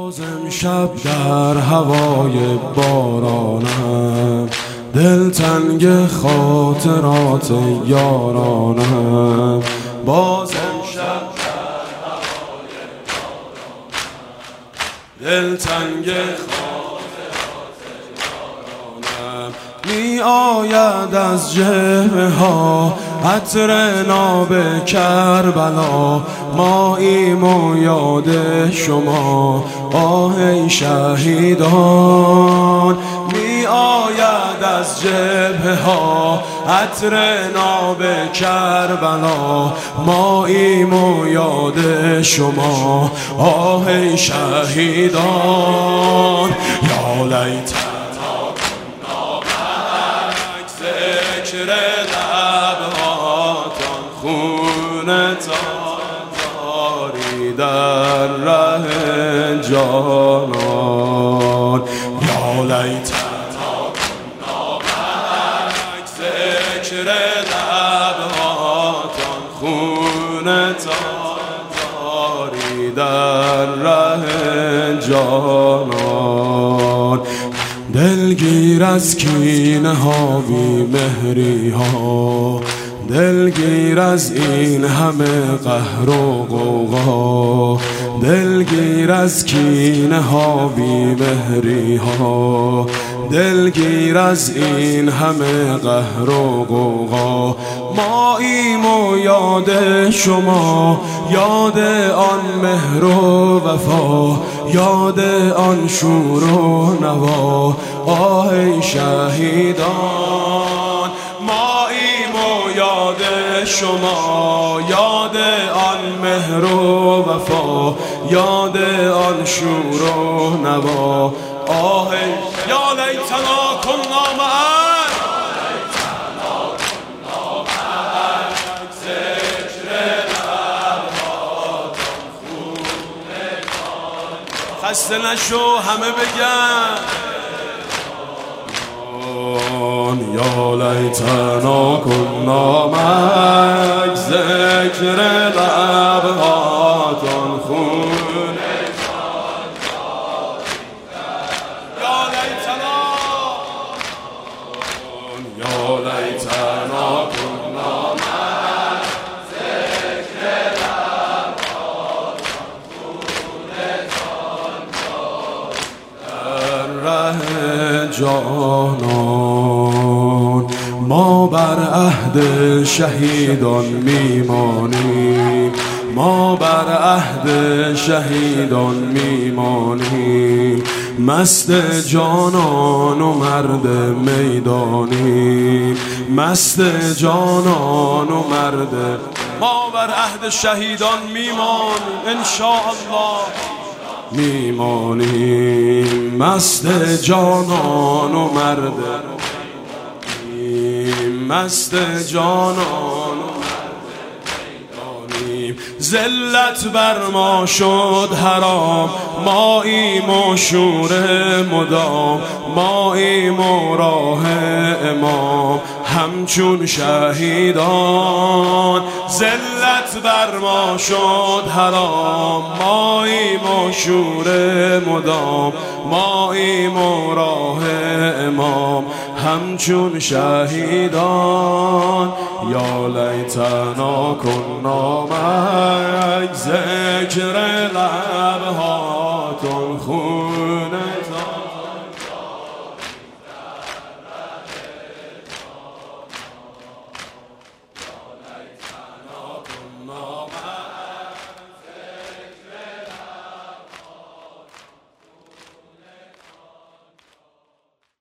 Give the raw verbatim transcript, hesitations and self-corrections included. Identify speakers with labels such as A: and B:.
A: باز امشب در هوای بارانم، دلتنگ خاطرات یارانم. باز امشب در هوای بارانم، دلتنگ خاطرات یارانم. می آید از جبهه ها عطر ناب کربلا، ماییم و یاد شما آه ای شهیدان. می آید از جبهه ها عطر ناب کربلا، ماییم و یاد شما آه ای شهیدان. یا لیتنا ذکر لبهاتان خونتان داری در ره جانان. یا لیتنا نامک ذکر لبهاتان خونتان داری در ره جانان. دلگیر از کینه ها بی مهری ها، دلگیر از این همه قهر و غوغا، دلگیر از کینه ها بی مهری ها، دلگیر از این همه قهر و غوغا. ماییم و یاد شما یاد آن مهر و وفا، یاد آن شور و نوا آه ای شهیدان. ماییم و یاد شما یاد آن مهر و وفا، یاد آن شور و نوا آه ای یا لیتنا کنا معا. خسته نشو همه بگن یا لیتنا کنا معک ذکر لبهاتان خونتان یا لیتنا یا لیتنا کنا معک ذکر لبهاتان خونتان در ره جانان. ما بر عهد شهیدان میمانیم، ما بر عهد شهیدان میمانیم. مست جانان و مرد میدانیم، مست جانان و مرد. ما بر عهد شهیدان میمانیم انشاءالله، میمانیم مست جانان و مرد، مست جانان و مرد میدانیم. ذلت بر ما شد حرام، ماییم و شور مدام، ماییم و راه امام همچون شهیدان. ذلت بر ما شد حرام، ماییم و شور مدام، ماییم و راه امام همچون شهیدان. یا لیتنا کنا معک ذکر لبهاتان خونه